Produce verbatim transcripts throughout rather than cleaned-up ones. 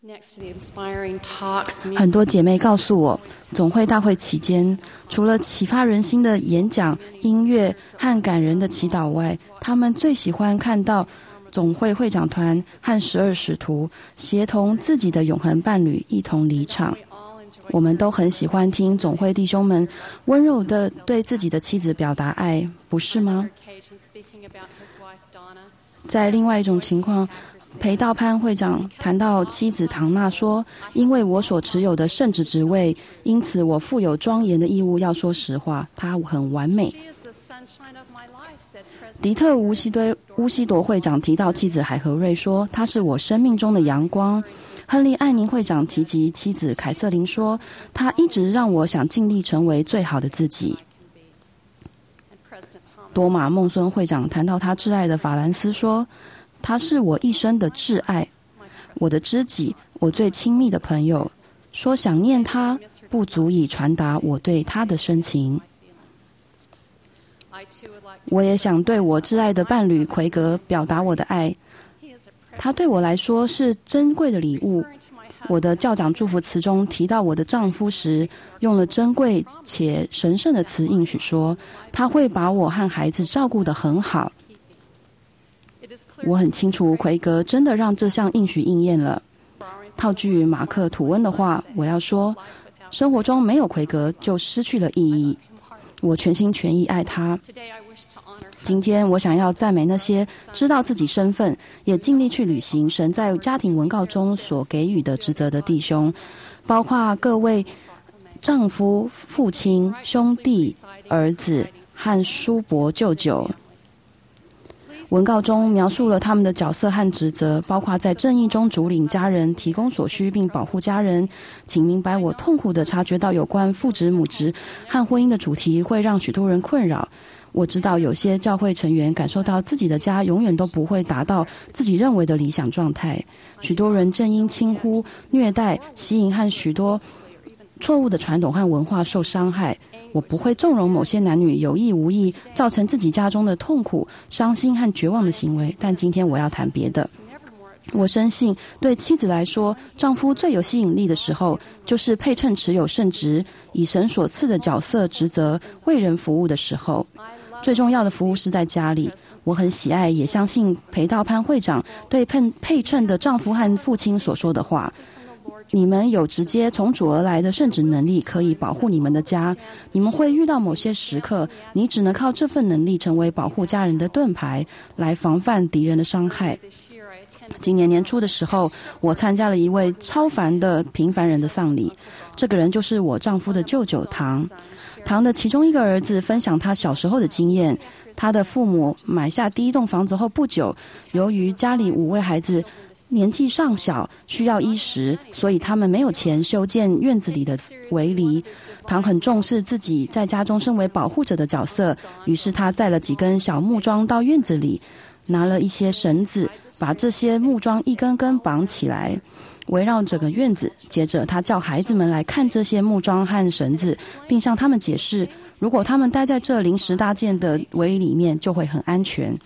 很多姐妹告诉我，总会大会期间，除了启发人心的演讲、音乐和感人的祈祷外，她们最喜欢看到总会会长团和十二使徒协同自己的永恒伴侣一同离场。我们都很喜欢听总会弟兄们温柔地对自己的妻子表达爱，不是吗？在另外一种情况，裴道潘会长谈到妻子唐娜说，因为我所持有的圣职职位，因此我负有庄严的义务要说实话，她很完美。迪特乌西堆乌西铎会长提到妻子海和瑞说，她是我生命中的阳光。亨利艾宁会长提及妻子凯瑟琳说，她一直让我想尽力成为最好的自己。多马孟孙会长谈到他挚爱的法兰斯说，他是我一生的挚爱，我的知己，我最亲密的朋友，说想念他不足以传达我对他的深情。我也想对我挚爱的伴侣奎格表达我的爱，他对我来说是珍贵的礼物。我的教长祝福词中提到我的丈夫时，用了珍贵且神圣的词应许说，他会把我和孩子照顾得很好。我很清楚奎格真的让这项应许应验了。套句马克吐温的话，我要说，生活中没有奎格就失去了意义。我全心全意爱他。今天我想要赞美那些知道自己身份，也尽力去履行神在家庭文告中所给予的职责的弟兄，包括各位丈夫、父亲、兄弟、儿子和叔伯、舅舅。文告中描述了他们的角色和职责，包括在正义中主领家人，提供所需并保护家人。请明白，我痛苦地察觉到有关父职、母职和婚姻的主题会让许多人困扰。我知道有些教会成员感受到自己的家永远都不会达到自己认为的理想状态。许多人正因轻忽、虐待、吸引和许多错误的传统和文化受伤害。我不会纵容某些男女有意无意造成自己家中的痛苦、伤心和绝望的行为，但今天我要谈别的。我深信，对妻子来说，丈夫最有吸引力的时候，就是配称持有圣职，以神所赐的角色职责为人服务的时候。最重要的服务是在家里。我很喜爱也相信裴道潘会长对配配称的丈夫和父亲所说的话，你们有直接从主而来的圣职能力，可以保护你们的家。你们会遇到某些时刻，你只能靠这份能力成为保护家人的盾牌，来防范敌人的伤害。今年年初的时候，我参加了一位超凡的平凡人的丧礼。这个人就是我丈夫的舅舅唐。唐的其中一个儿子分享他小时候的经验。他的父母买下第一栋房子后不久，由于家里五位孩子年纪尚小，需要衣食，所以他们没有钱修建院子里的围篱。唐很重视自己在家中身为保护者的角色，于是他载了几根小木桩到院子里，拿了一些绳子，把这些木桩一根根绑起来，围绕整个院子。接着他叫孩子们来看这些木桩和绳子，并向他们解释，如果他们待在这临时搭建的围里面，就会很安全。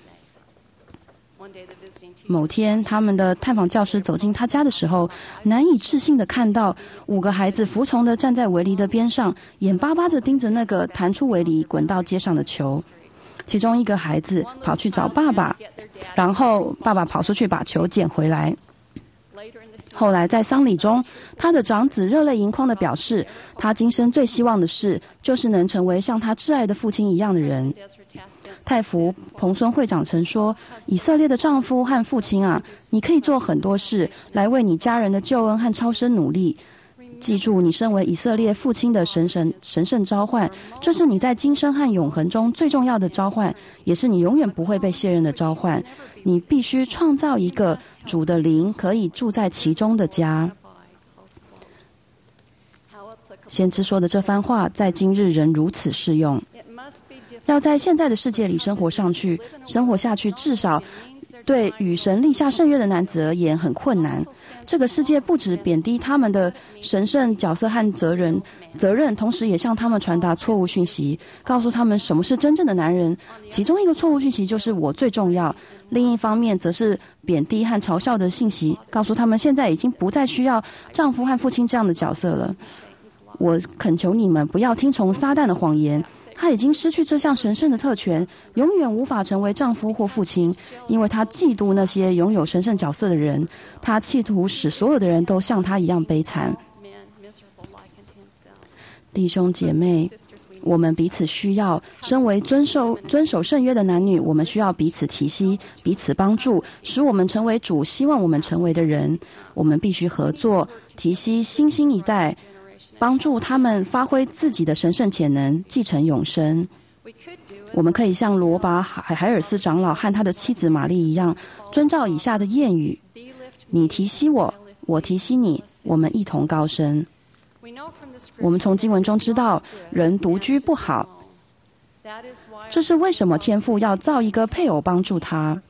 某天，他们的探访教师走进他家的时候，难以置信地看到五个孩子服从地站在围篱的边上，眼巴巴地盯着那个弹出围篱滚到街上的球。其中一个孩子跑去找爸爸，然后爸爸跑出去把球捡回来。后来在丧礼中，他的长子热泪盈眶地表示，他今生最希望的事就是能成为像他挚爱的父亲一样的人。太福彭孙会长曾说，以色列的丈夫和父亲啊，你可以做很多事来为你家人的救恩和超生努力。记住，你身为以色列父亲的神神神圣召唤，这是你在今生和永恒中最重要的召唤，也是你永远不会被卸任的召唤。你必须创造一个主的灵可以住在其中的家。先知说的这番话在今日仍如此适用。 要在现在的世界里生活上去，生活下去，至少对与神立下圣约的男子而言很困难。这个世界不只贬低他们的神圣角色和责任，责任，同时也向他们传达错误讯息，告诉他们什么是真正的男人。其中一个错误讯息就是我最重要，另一方面则是贬低和嘲笑的信息，告诉他们现在已经不再需要丈夫和父亲这样的角色了。我恳求你们不要听从撒旦的谎言，他已经失去这项神圣的特权，永远无法成为丈夫或父亲，因为他嫉妒那些拥有神圣角色的人，他企图使所有的人都像他一样悲惨。弟兄姐妹，我们彼此需要，身为遵守遵守圣约的男女，我们需要彼此提携，彼此帮助，使我们成为主希望我们成为的人。我们必须合作，提携新兴一代，帮助他们发挥自己的神圣潜能，继承永生。我们可以像罗拔海海尔斯长老和他的妻子玛丽一样，遵照以下的谚语：你提携我，我提携你，我们一同高升。我们从经文中知道，人独居不好，这是为什么天父要造一个配偶帮助他。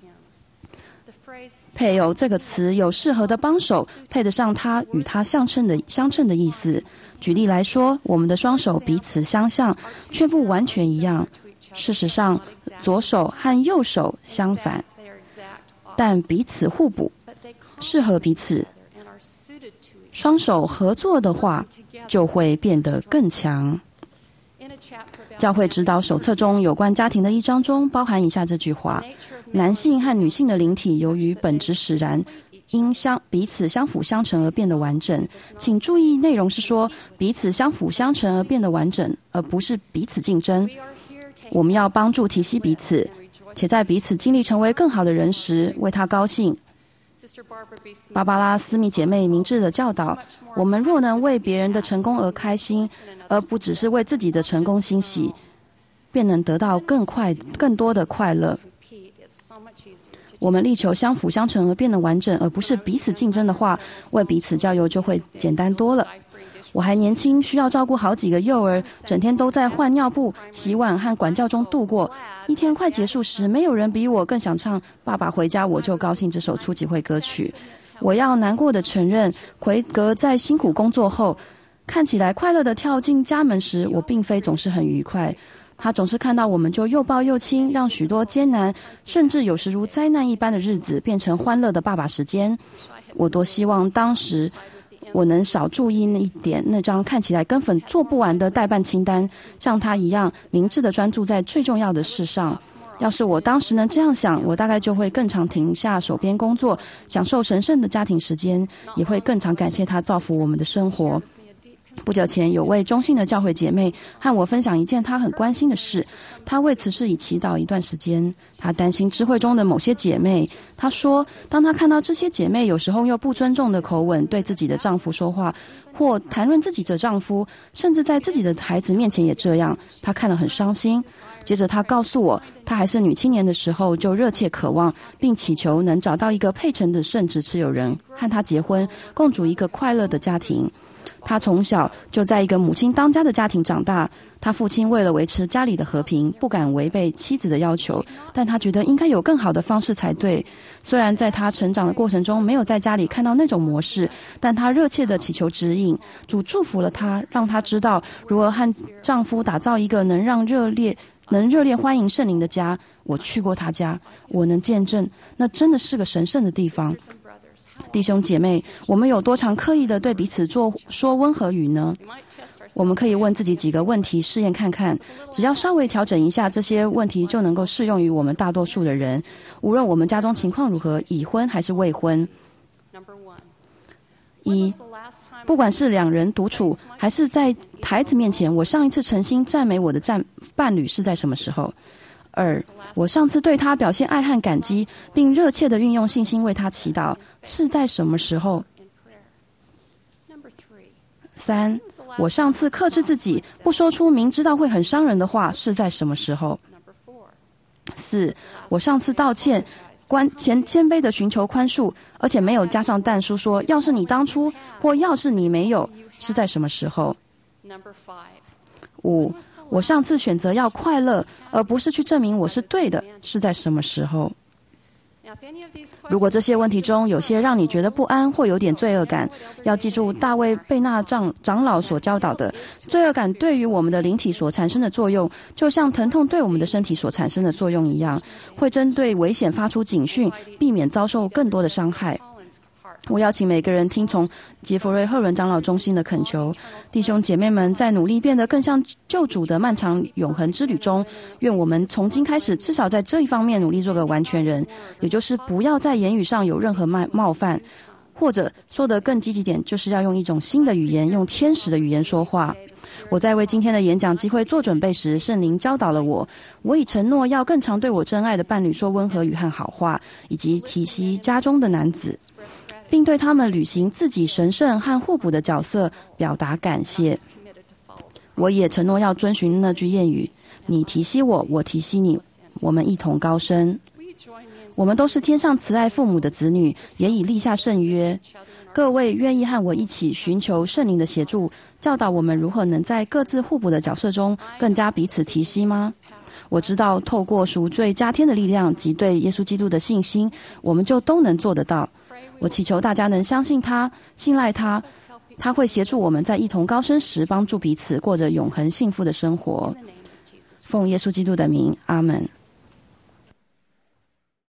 配偶这个词有适合的帮手，配得上他与他相称的相称的意思。举例来说，我们的双手彼此相像，却不完全一样。事实上，左手和右手相反，但彼此互补，适合彼此。双手合作的话，就会变得更强。教会指导手册中有关家庭的一章中包含以下这句话：男性和女性的灵体由于本质使然，因相彼此相辅相成而变得完整。请注意，内容是说彼此相辅相成而变得完整，而不是彼此竞争。我们要帮助提携彼此，且在彼此经历成为更好的人时，为他高兴。芭芭拉·斯密姐妹明智的教导：我们若能为别人的成功而开心，而不只是为自己的成功欣喜，便能得到更快、更多的快乐。我们力求相辅相成而变得完整，而不是彼此竞争的话，为彼此加油就会简单多了。我还年轻，需要照顾好几个幼儿，整天都在换尿布、洗碗和管教中度过。一天快结束时，没有人比我更想唱《爸爸回家我就高兴》这首初级会歌曲。我要难过的承认，奎格在辛苦工作后，看起来快乐的跳进家门时，我并非总是很愉快。他总是看到我们就又抱又亲，让许多艰难，甚至有时如灾难一般的日子变成欢乐的爸爸时间。我多希望当时我能少注意那一点，那张看起来根本做不完的待办清单，像他一样明智地专注在最重要的事上。要是我当时能这样想，我大概就会更常停下手边工作，享受神圣的家庭时间，也会更常感谢他造福我们的生活。不久前，有位中信的教会姐妹和我分享一件她很关心的事，她为此事已祈祷一段时间。她担心智慧中的某些姐妹，她说，当她看到这些姐妹有时候用不尊重的口吻对自己的丈夫说话，或谈论自己的丈夫，甚至在自己的孩子面前也这样，她看了很伤心。接着她告诉我，她还是女青年的时候就热切渴望并祈求能找到一个配成的圣职持有人，和她结婚，共组一个快乐的家庭。他从小就在一个母亲当家的家庭长大，他父亲为了维持家里的和平，不敢违背妻子的要求，但他觉得应该有更好的方式才对。虽然在他成长的过程中没有在家里看到那种模式，但他热切地祈求指引。主祝福了他，让他知道如何和丈夫打造一个能让热烈能热烈欢迎圣灵的家。我去过他家，我能见证，那真的是个神圣的地方。弟兄姐妹，我们有多常刻意的对彼此做说温和语呢？我们可以问自己几个问题试验看看，只要稍微调整一下，这些问题就能够适用于我们大多数的人，无论我们家中情况如何，已婚还是未婚。一，不管是两人独处还是在孩子面前，我上一次诚心赞美我的战伴侣是在什么时候？二，我上次对他表现爱和感激，并热切地运用信心为他祈祷，是在什么时候？三，我上次克制自己，不说出明知道会很伤人的话，是在什么时候？四，我上次道歉，关谦谦卑地寻求宽恕，而且没有加上但书说要是你当初，或要是你没有，是在什么时候？五， 我上次选择要快乐，而不是去证明我是对的，是在什么时候？如果这些问题中有些让你觉得不安或有点罪恶感，要记住大卫贝纳长长老所教导的，罪恶感对于我们的灵体所产生的作用，就像疼痛对我们的身体所产生的作用一样，会针对危险发出警讯，避免遭受更多的伤害。我邀请每个人听从杰弗瑞·赫伦长老中心的恳求，弟兄姐妹们在努力变得更像救主的漫长永恒之旅中，愿我们从今开始至少在这一方面努力做个完全人，也就是不要在言语上有任何冒犯，或者说得更积极点，就是要用一种新的语言，用天使的语言说话。我在为今天的演讲机会做准备时，圣灵教导了我，我已承诺要更常对我真爱的伴侣说温和语和好话，以及提携家中的男子，并对他们履行自己神圣和互补的角色表达感谢。我也承诺要遵循那句谚语：你提携我，我提携你，我们一同高升。我们都是天上慈爱父母的子女，也已立下圣约。各位愿意和我一起寻求圣灵的协助，教导我们如何能在各自互补的角色中更加彼此提携吗？我知道透过赎罪加添的力量及对耶稣基督的信心，我们就都能做得到。我祈求大家能相信他，信赖他，他会协助我们在一同高升时帮助彼此过着永恒幸福的生活。奉耶稣基督的名，阿们。